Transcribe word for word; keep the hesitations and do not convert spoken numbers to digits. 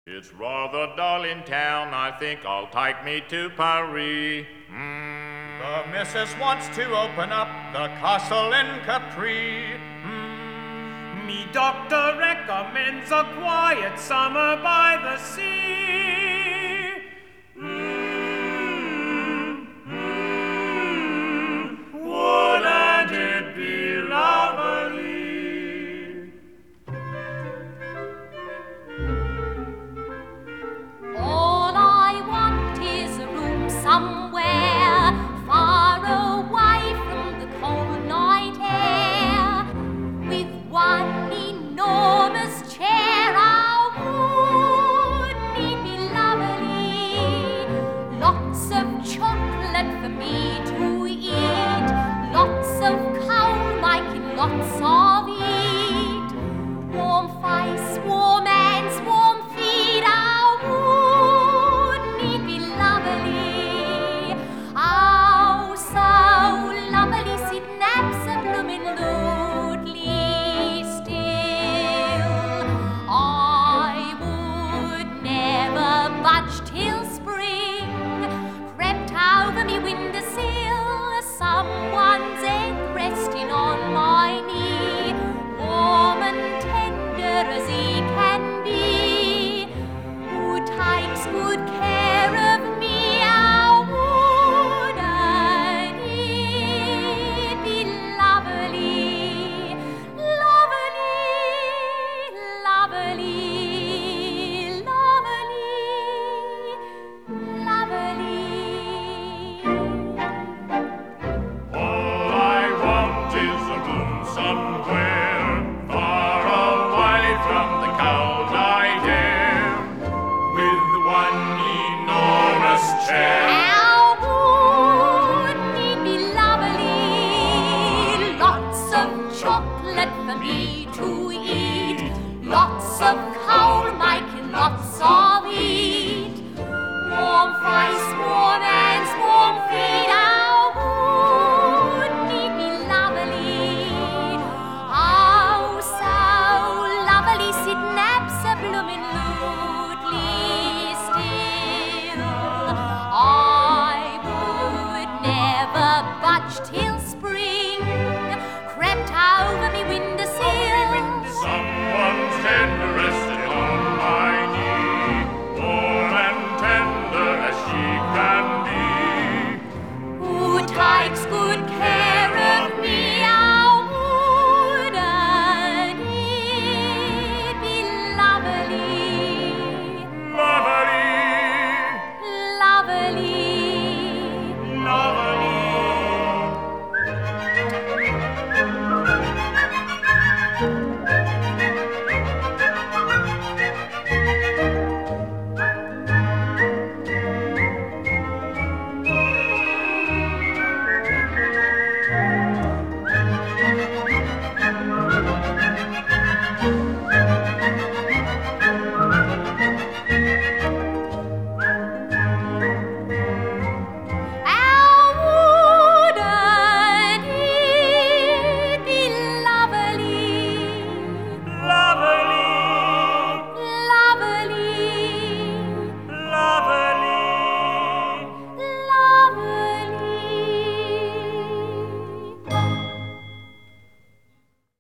It's rather dull in town, I think I'll take me to Paris. Mm. The missus wants to open up the castle in Capri. Mm. Me doctor recommends a quiet summer by the sea. Mm, mm, wouldn't it be lovely? All I want is a room somewhere far away from the cold night air, with one enormous chair. Oh, wouldn't it be lovely? Lots of chocolate for me to eat, lots of coal making lots of heat, warm face, warm hands, warm feet. Oh, wouldn't it be lovely? Oh, so lovely, sitting absolutely still. I would never budge till spring crept over me windowsill, someone's head resting on my knee, warm and tender as he can be, who takes good care of me. Oh, wouldn't it be lovely, lovely, lovely, lovely, lovely. All I want is a room somewhere far away from the cold night air, with one enormous chair.